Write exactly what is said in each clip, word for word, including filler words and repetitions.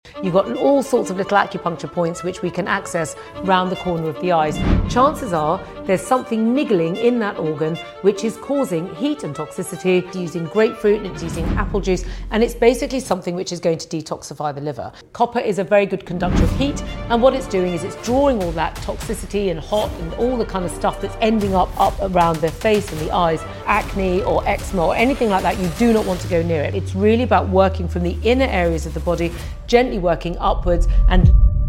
You've got all sorts of little acupuncture points which we can access round the corner of the eyes. Chances are there's something niggling in that organ which is causing heat and toxicity. It's using grapefruit and it's using apple juice, and it's basically something which is going to detoxify the liver. Copper is a very good conductor of heat, and what it's doing is it's drawing all that toxicity and hot and all the kind of stuff that's ending up up around the face and the eyes, acne or eczema or anything like that. You do not want to go near it. It's really about working from the inner areas of the body, gently working upwards. And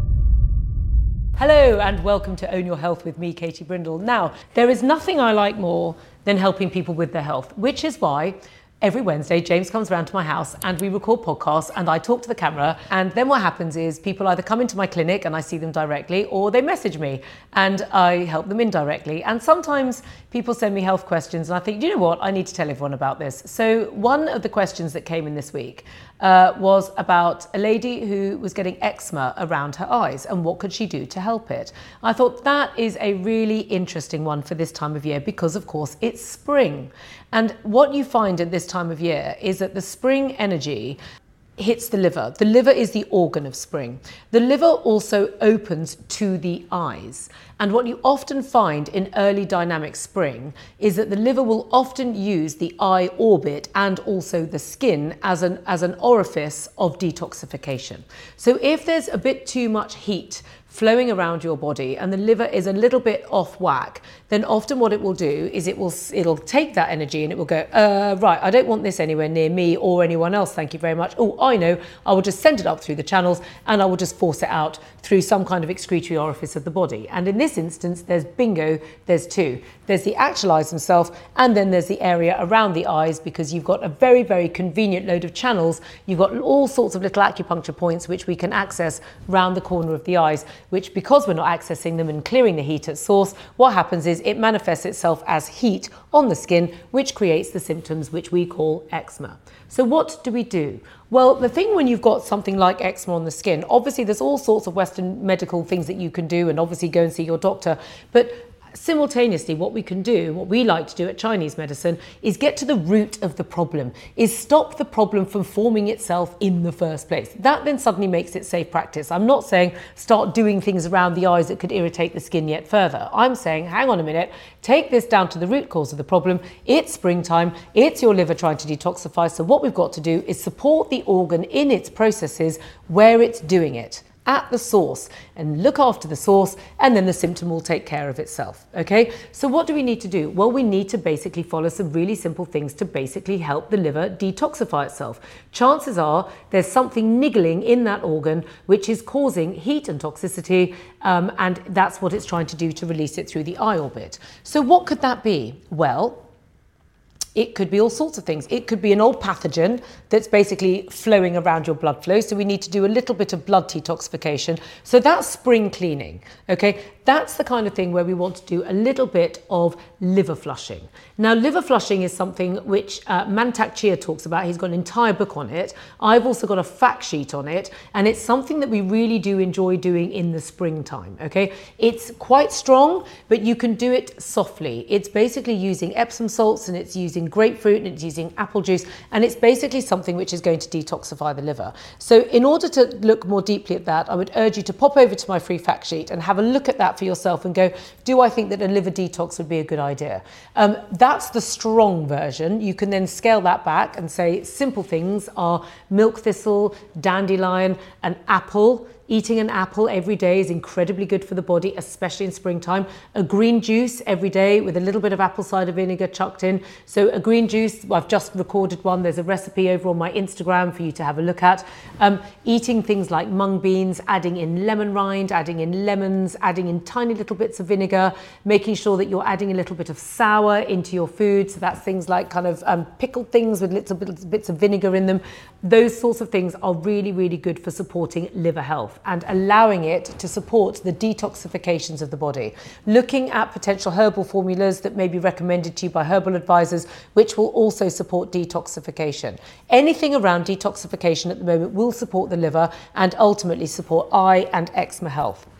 hello and welcome to Own Your Health with me, Katie Brindle. Now, there is nothing I like more than helping people with their health, which is why every Wednesday, James comes around to my house and we record podcasts and I talk to the camera, and then what happens is people either come into my clinic and I see them directly, or they message me and I help them indirectly. And sometimes people send me health questions and I think, do you know what, I need to tell everyone about this. So one of the questions that came in this week uh, was about a lady who was getting eczema around her eyes and what could she do to help it. I thought that is a really interesting one for this time of year because, of course, it's spring. And what you find at this time of year is that the spring energy hits the liver. The liver is the organ of spring. The liver also opens to the eyes. And what you often find in early dynamic spring is that the liver will often use the eye orbit and also the skin as an, as an orifice of detoxification. So if there's a bit too much heat flowing around your body and the liver is a little bit off whack, then often what it will do is it will it'll take that energy and it will go, uh, right, I don't want this anywhere near me or anyone else, thank you very much. Oh, I know, I will just send it up through the channels and I will just force it out through some kind of excretory orifice of the body. And in this instance, there's bingo, there's two. There's the actual eyes themselves, and then there's the area around the eyes, because you've got a very, very convenient load of channels. You've got all sorts of little acupuncture points which we can access round the corner of the eyes, which, because we're not accessing them and clearing the heat at source, what happens is it manifests itself as heat on the skin, which creates the symptoms which we call eczema. So what do we do? Well, the thing when you've got something like eczema on the skin, obviously there's all sorts of Western medical things that you can do, and obviously go and see your doctor, but simultaneously, what we can do, what we like to do at Chinese medicine, is get to the root of the problem, is stop the problem from forming itself in the first place. That then suddenly makes it safe practice. I'm not saying start doing things around the eyes that could irritate the skin yet further. I'm saying, hang on a minute, take this down to the root cause of the problem. It's springtime, it's your liver trying to detoxify. So what we've got to do is support the organ in its processes where it's doing it, at the source, and look after the source, and then the symptom will take care of itself. Okay, so what do we need to do? Well, we need to basically follow some really simple things to basically help the liver detoxify itself. Chances are there's something niggling in that organ which is causing heat and toxicity, um, and that's what it's trying to do to release it through the eye orbit. So what could that be? Well, it could be all sorts of things. It could be an old pathogen that's basically flowing around your blood flow. So we need to do a little bit of blood detoxification. So that's spring cleaning, okay? That's the kind of thing where we want to do a little bit of liver flushing. Now, liver flushing is something which uh, Mantak Chia talks about. He's got an entire book on it. I've also got a fact sheet on it, and it's something that we really do enjoy doing in the springtime, okay? It's quite strong, but you can do it softly. It's basically using Epsom salts, and it's using grapefruit, and it's using apple juice, and it's basically something which is going to detoxify the liver. So in order to look more deeply at that, I would urge you to pop over to my free fact sheet and have a look at that for yourself and go, do I think that a liver detox would be a good idea? Um, that's the strong version. You can then scale that back and say simple things are milk thistle, dandelion, an apple. Eating an apple every day is incredibly good for the body, especially in springtime. A green juice every day with a little bit of apple cider vinegar chucked in. So a green juice, I've just recorded one. There's a recipe over on my Instagram for you to have a look at. Um, eating things like mung beans, adding in lemon rind, adding in lemons, adding in tiny little bits of vinegar, making sure that you're adding a little bit of sour into your food. So that's things like kind of um, pickled things with little bits of vinegar in them. Those sorts of things are really, really good for supporting liver health and allowing it to support the detoxifications of the body. Looking at potential herbal formulas that may be recommended to you by herbal advisors, which will also support detoxification. Anything around detoxification at the moment will support the liver and ultimately support eye and eczema health.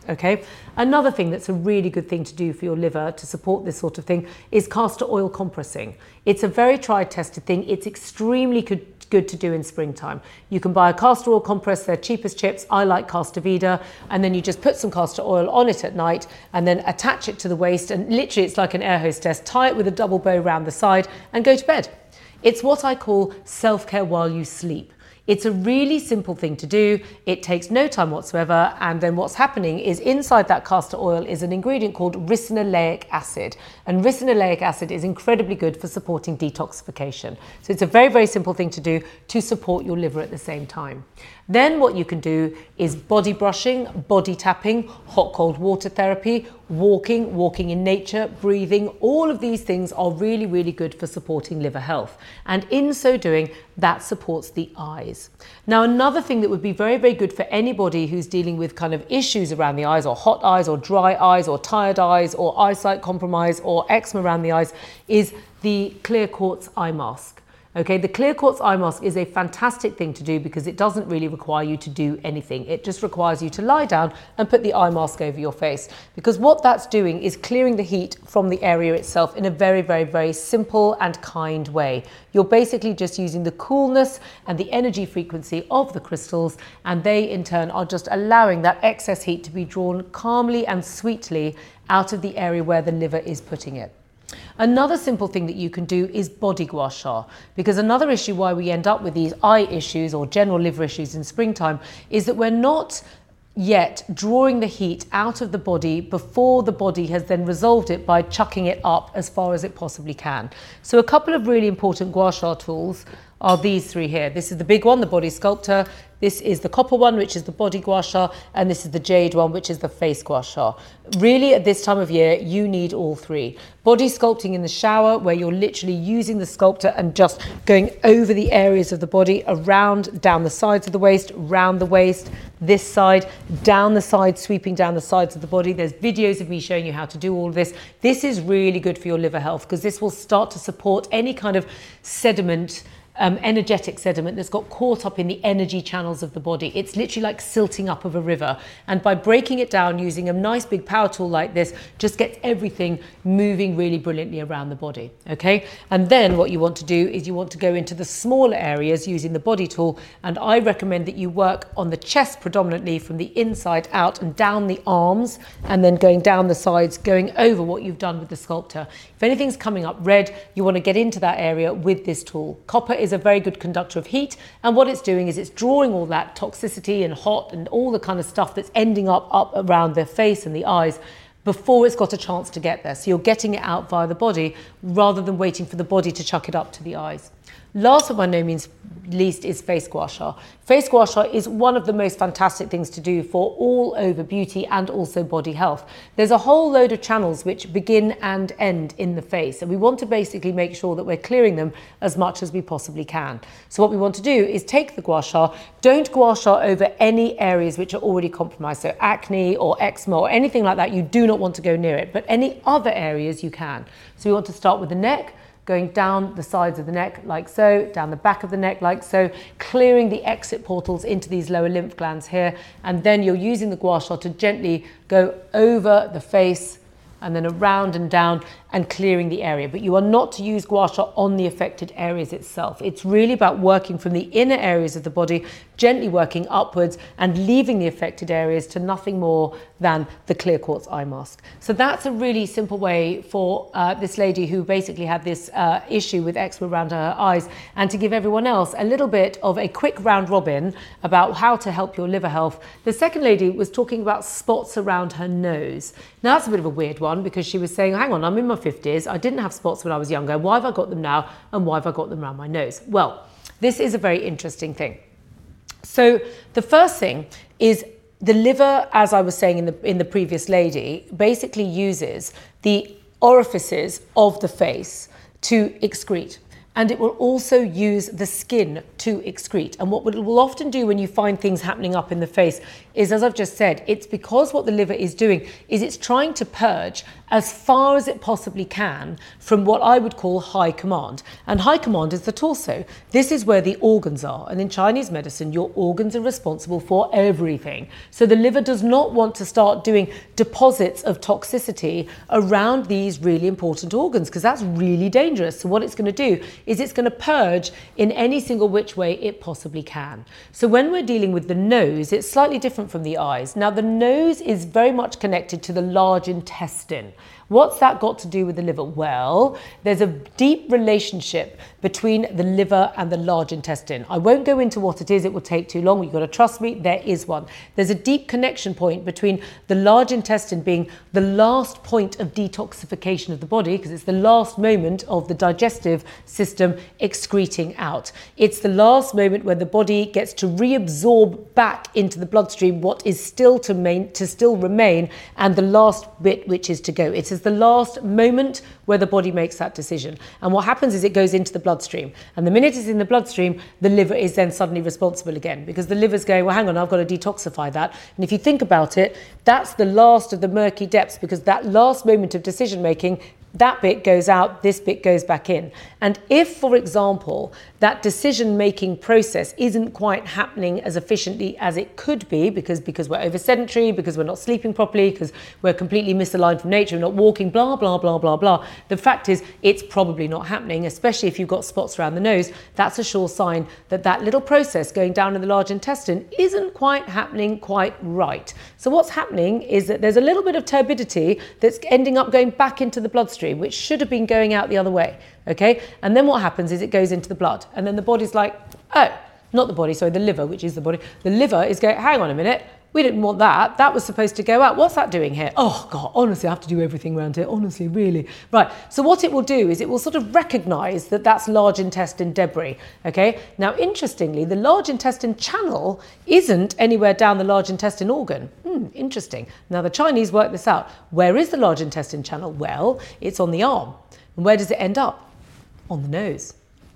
okay? Another thing that's a really good thing to do for your liver to support this sort of thing is castor oil compressing. It's a very tried, tested thing. It's extremely good good to do in springtime. You can buy a castor oil compress, they're cheap as chips. I like Castor Vida, and then you just put some castor oil on it at night and then attach it to the waist, and literally it's like an air hostess. Tie it with a double bow round the side and go to bed. It's what I call self-care while you sleep. It's a really simple thing to do. It takes no time whatsoever. And then what's happening is inside that castor oil is an ingredient called ricinoleic acid. And ricinoleic acid is incredibly good for supporting detoxification. So it's a very, very simple thing to do to support your liver at the same time. Then what you can do is body brushing, body tapping, hot cold water therapy, walking, walking in nature, breathing. All of these things are really, really good for supporting liver health. And in so doing, that supports the eyes. Now, another thing that would be very, very good for anybody who's dealing with kind of issues around the eyes, or hot eyes, or dry eyes, or tired eyes, or eyesight compromise, or eczema around the eyes, is the clear quartz eye mask. Okay, the clear quartz eye mask is a fantastic thing to do because it doesn't really require you to do anything. It just requires you to lie down and put the eye mask over your face, because what that's doing is clearing the heat from the area itself in a very, very, very simple and kind way. You're basically just using the coolness and the energy frequency of the crystals, and they in turn are just allowing that excess heat to be drawn calmly and sweetly out of the area where the liver is putting it. Another simple thing that you can do is body gua sha, because another issue why we end up with these eye issues or general liver issues in springtime is that we're not yet drawing the heat out of the body before the body has then resolved it by chucking it up as far as it possibly can. So a couple of really important gua sha tools are these three here. This is the big one, the Body Sculptor. This is the copper one, which is the body gua sha, and this is the jade one, which is the face gua sha. Really, at this time of year, you need all three. Body sculpting in the shower, where you're literally using the sculptor and just going over the areas of the body, around, down the sides of the waist, round the waist, this side, down the side, sweeping down the sides of the body. There's videos of me showing you how to do all of this. This is really good for your liver health because this will start to support any kind of sediment, Um, energetic sediment that's got caught up in the energy channels of the body. It's literally like silting up of a river. And by breaking it down using a nice big power tool like this, just gets everything moving really brilliantly around the body. Okay. And then what you want to do is you want to go into the smaller areas using the body tool. And I recommend that you work on the chest predominantly from the inside out and down the arms, and then going down the sides, going over what you've done with the sculptor. If anything's coming up red, you want to get into that area with this tool. Copper is a very good conductor of heat, and what it's doing is it's drawing all that toxicity and hot and all the kind of stuff that's ending up up around the face and the eyes before it's got a chance to get there. So you're getting it out via the body rather than waiting for the body to chuck it up to the eyes. Last but by no means least is face gua sha. Face gua sha is one of the most fantastic things to do for all over beauty and also body health. There's a whole load of channels which begin and end in the face, and we want to basically make sure that we're clearing them as much as we possibly can. So what we want to do is take the gua sha, don't gua sha over any areas which are already compromised, so acne or eczema or anything like that, you do not want to go near it, but any other areas you can. So we want to start with the neck, going down the sides of the neck like so, down the back of the neck like so, clearing the exit portals into these lower lymph glands here, and then you're using the gua sha to gently go over the face and then around and down and clearing the area. But you are not to use gua sha on the affected areas itself. It's really about working from the inner areas of the body, gently working upwards and leaving the affected areas to nothing more than the clear quartz eye mask. So that's a really simple way for uh, this lady who basically had this uh, issue with eczema around her eyes, and to give everyone else a little bit of a quick round robin about how to help your liver health. The second lady was talking about spots around her nose. Now that's a bit of a weird one, because she was saying, hang on, I'm in my fifties, I didn't have spots when I was younger, why have I got them now, and why have I got them around my nose? Well, this is a very interesting thing. So the first thing is the liver, as I was saying in the, in the previous lady, basically uses the orifices of the face to excrete. and it will also use the skin to excrete. And what it will often do when you find things happening up in the face is, as I've just said, it's because what the liver is doing is it's trying to purge as far as it possibly can from what I would call high command. And high command is the torso. This is where the organs are. And in Chinese medicine, your organs are responsible for everything. So the liver does not want to start doing deposits of toxicity around these really important organs, because that's really dangerous. So what it's going to do is it's going to purge in any single which way it possibly can. So when we're dealing with the nose, it's slightly different from the eyes. Now, the nose is very much connected to the large intestine. What's that got to do with the liver? Well, there's a deep relationship between the liver and the large intestine. I won't go into what it is, it will take too long. You've got to trust me, there is one. There's a deep connection point between the large intestine being the last point of detoxification of the body, because it's the last moment of the digestive system excreting out. It's the last moment where the body gets to reabsorb back into the bloodstream what is still to, main, to still remain, and the last bit which is to go. It is the last moment where the body makes that decision. And what happens is it goes into the bloodstream. And the minute it's in the bloodstream, the liver is then suddenly responsible again, because the liver's going, well, hang on, I've got to detoxify that. And if you think about it, that's the last of the murky depths, because that last moment of decision making, that bit goes out, this bit goes back in. And if, for example, that decision-making process isn't quite happening as efficiently as it could be, because, because we're over sedentary, because we're not sleeping properly, because we're completely misaligned from nature, we're not walking, blah, blah, blah, blah, blah. The fact is, it's probably not happening, especially if you've got spots around the nose. That's a sure sign that that little process going down in the large intestine isn't quite happening quite right. So what's happening is that there's a little bit of turbidity that's ending up going back into the bloodstream, which should have been going out the other way, okay? And then what happens is it goes into the blood, and then the body's like, oh, not the body, sorry, the liver, which is the body. The liver is going, hang on a minute, we didn't want that. That was supposed to go out. What's that doing here? Oh, God, honestly, I have to do everything around here. Honestly, really. Right. So what it will do is it will sort of recognise that that's large intestine debris. Okay. Now, interestingly, the large intestine channel isn't anywhere down the large intestine organ. Hmm, interesting. Now, the Chinese worked this out. Where is the large intestine channel? Well, it's on the arm. And where does it end up? On the nose.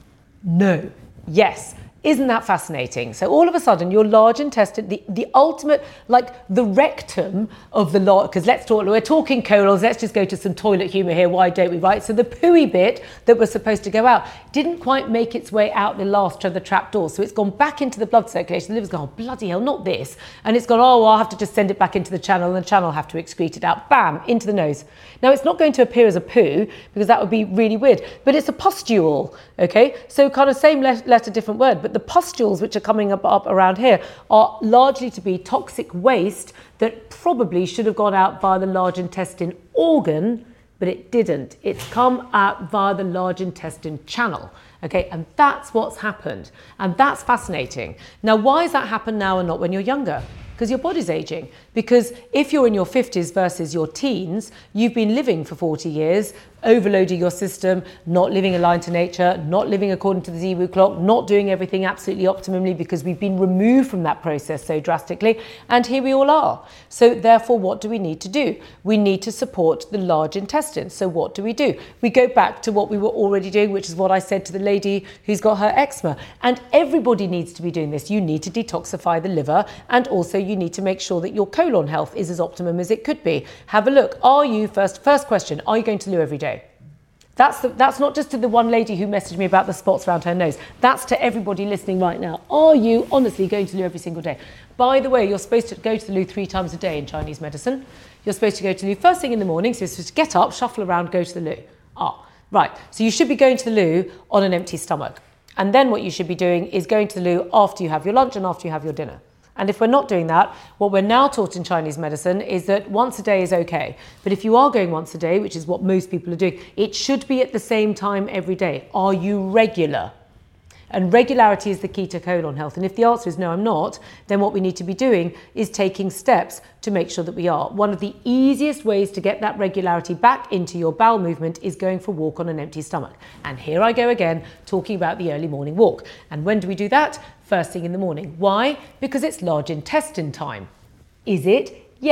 No. Yes. Isn't that fascinating? So all of a sudden, your large intestine, the, the ultimate, like the rectum of the large, because let's talk, we're talking colons, let's just go to some toilet humour here, why don't we, right? So the pooey bit that was supposed to go out didn't quite make its way out the last of the trap door. So it's gone back into the blood circulation. The liver's gone, oh, bloody hell, not this. And it's gone, oh, well, I'll have to just send it back into the channel, and the channel will have to excrete it out. Bam, into the nose. Now, it's not going to appear as a poo, because that would be really weird, but it's a pustule, okay? So kind of same letter, different word, but the pustules which are coming up, up around here are largely to be toxic waste that probably should have gone out via the large intestine organ, but it didn't. It's come out via the large intestine channel. Okay, and that's what's happened. And that's fascinating. Now, why has that happened now and not when you're younger? Because your body's aging. Because if you're in your fifties versus your teens, you've been living for forty years, overloading your system, not living aligned to nature, not living according to the Ziwu clock, not doing everything absolutely optimally, because we've been removed from that process so drastically. And here we all are. So therefore, what do we need to do? We need to support the large intestine. So what do we do? We go back to what we were already doing, which is what I said to the lady who's got her eczema. And everybody needs to be doing this. You need to detoxify the liver, and also you need to make sure that your colon health is as optimum as it could be. Have a look. Are you, first, first question, are you going to the loo every day? That's, the, that's not just to the one lady who messaged me about the spots around her nose. That's to everybody listening right now. Are you honestly going to the loo every single day? By the way, you're supposed to go to the loo three times a day in Chinese medicine. You're supposed to go to the loo first thing in the morning, so you're supposed to get up, shuffle around, go to the loo. Ah, right. So you should be going to the loo on an empty stomach. And then what you should be doing is going to the loo after you have your lunch and after you have your dinner. And if we're not doing that, what we're now taught in Chinese medicine is that once a day is okay. But if you are going once a day, which is what most people are doing, it should be at the same time every day. Are you regular? And regularity is the key to colon health. And if the answer is no, I'm not, then what we need to be doing is taking steps to make sure that we are. One of the easiest ways to get that regularity back into your bowel movement is going for a walk on an empty stomach. And here I go again, talking about the early morning walk. And when do we do that? First thing in the morning. Why? Because it's large intestine time. Is it? Yes.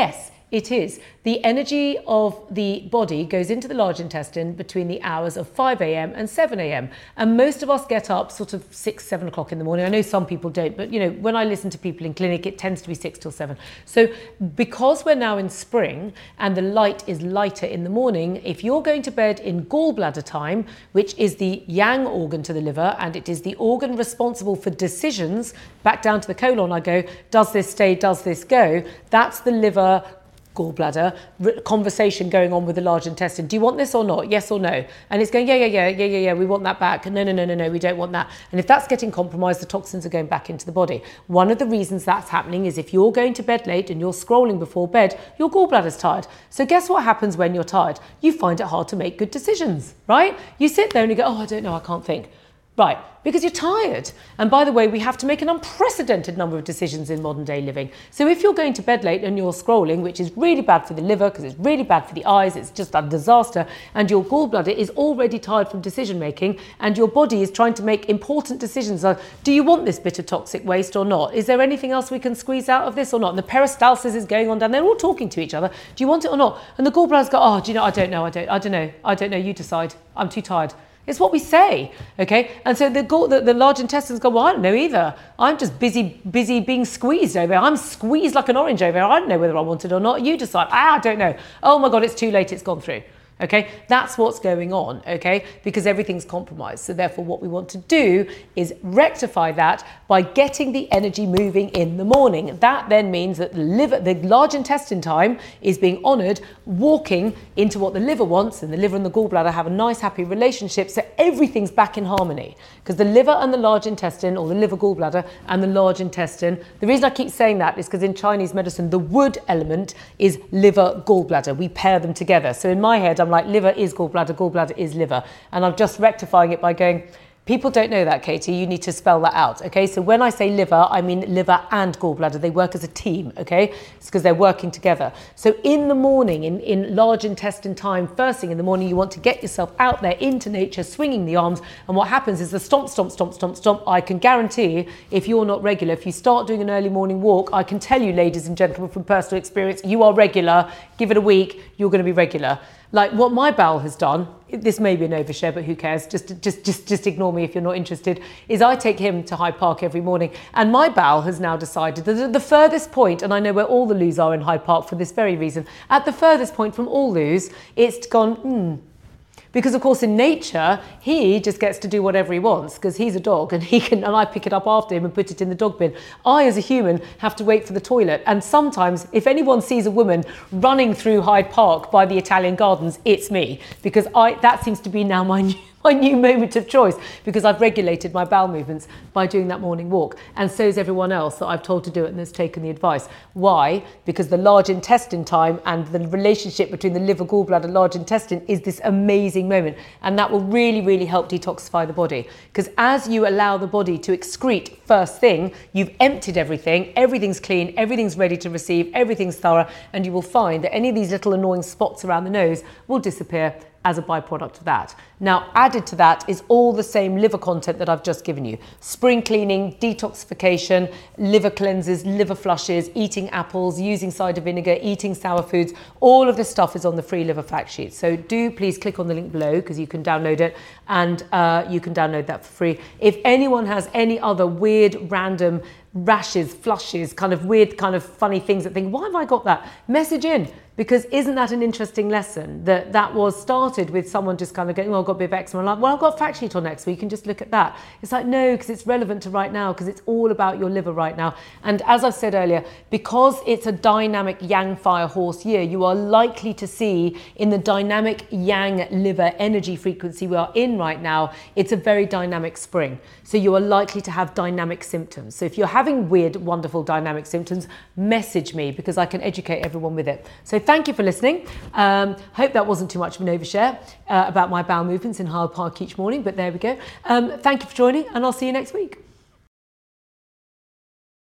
It is. The energy of the body goes into the large intestine between the hours of five a.m. and seven a.m. And most of us get up sort of six, seven o'clock in the morning. I know some people don't, but you know, when I listen to people in clinic, it tends to be six till seven. So because we're now in spring and the light is lighter in the morning, if you're going to bed in gallbladder time, which is the yang organ to the liver, and it is the organ responsible for decisions, back down to the colon I go, does this stay, does this go? That's the liver gallbladder conversation going on with the large intestine. Do you want this or not? Yes or no? And it's going, yeah, yeah, yeah, yeah, yeah, yeah, we want that back. No, no, no, no, no, we don't want that. And if that's getting compromised, the toxins are going back into the body. One of the reasons that's happening is if you're going to bed late and you're scrolling before bed, your gallbladder's tired. So guess what happens when you're tired? You find it hard to make good decisions, right? You sit there and you go, oh, I don't know, I can't think. Right, because you're tired. And by the way, we have to make an unprecedented number of decisions in modern day living. So if you're going to bed late and you're scrolling, which is really bad for the liver because it's really bad for the eyes, it's just a disaster, and your gallbladder is already tired from decision making, and your body is trying to make important decisions like, do you want this bit of toxic waste or not? Is there anything else we can squeeze out of this or not? And the peristalsis is going on down there, they're all talking to each other. Do you want it or not? And the gallbladder's go, oh, do you know, I don't know, I don't, I don't know, I don't know, you decide, I'm too tired. It's what we say, okay? And so the, the, the large intestines go, well, I don't know either. I'm just busy busy being squeezed over here. I'm squeezed like an orange over here. I don't know whether I want it or not. You decide. Ah, I don't know. Oh my God, it's too late. It's gone through. Okay, that's what's going on, okay, because everything's compromised. So therefore what we want to do is rectify that by getting the energy moving in the morning. That then means that the liver, the large intestine time is being honoured, walking into what the liver wants, and the liver and the gallbladder have a nice happy relationship, so everything's back in harmony. Because the liver and the large intestine, or the liver gallbladder and the large intestine, the reason I keep saying that is because in Chinese medicine the wood element is liver gallbladder. We pair them together. So in my head I'm like, liver is gallbladder, gallbladder is liver. And I'm just rectifying it by going, people don't know that, Katie, you need to spell that out, okay? So when I say liver, I mean liver and gallbladder. They work as a team, okay? It's because they're working together. So in the morning, in, in large intestine time, first thing in the morning, you want to get yourself out there into nature, swinging the arms. And what happens is the stomp, stomp, stomp, stomp, stomp. I can guarantee if you're not regular, if you start doing an early morning walk, I can tell you, ladies and gentlemen, from personal experience, you are regular. Give it a week, you're going to be regular. Like what my bowel has done, this may be an overshare, but who cares? Just, just, just, just ignore me if you're not interested, is I take him to Hyde Park every morning. And my bowel has now decided that the furthest point, and I know where all the loos are in Hyde Park for this very reason, at the furthest point from all loos, it's gone, hmm. Because of course in nature, he just gets to do whatever he wants because he's a dog and he can, and I pick it up after him and put it in the dog bin. I as a human have to wait for the toilet. And sometimes if anyone sees a woman running through Hyde Park by the Italian Gardens, it's me, because I, that seems to be now my new, my new moment of choice, because I've regulated my bowel movements by doing that morning walk. And so is everyone else that I've told to do it and has taken the advice. Why? Because the large intestine time and the relationship between the liver, gallbladder, large intestine is this amazing moment. And that will really, really help detoxify the body. Because as you allow the body to excrete first thing, you've emptied everything, everything's clean, everything's ready to receive, everything's thorough, and you will find that any of these little annoying spots around the nose will disappear as a byproduct of that. Now, added to that is all the same liver content that I've just given you. Spring cleaning, detoxification, liver cleanses, liver flushes, eating apples, using cider vinegar, eating sour foods. All of this stuff is on the free liver fact sheet. So do please click on the link below because you can download it, and uh, you can download that for free. If anyone has any other weird, random rashes, flushes, kind of weird, kind of funny things that think, why have I got that? Message in, because isn't that an interesting lesson? That that was started with someone just kind of going, well, I've got a bit of eczema. I'm like, well, I've got a fact sheet on next week, you can just look at that. It's like, no, because it's relevant to right now, because it's all about your liver right now. And as I've said earlier, because it's a dynamic yang fire horse year, you are likely to see in the dynamic yang liver energy frequency we are in right now, it's a very dynamic spring. So you are likely to have dynamic symptoms. So if you're having weird, wonderful dynamic symptoms, message me because I can educate everyone with it. So thank you for listening. Um, hope that wasn't too much of an overshare uh, about my bowel movements in Hyde Park each morning, but there we go. Um, thank you for joining, and I'll see you next week.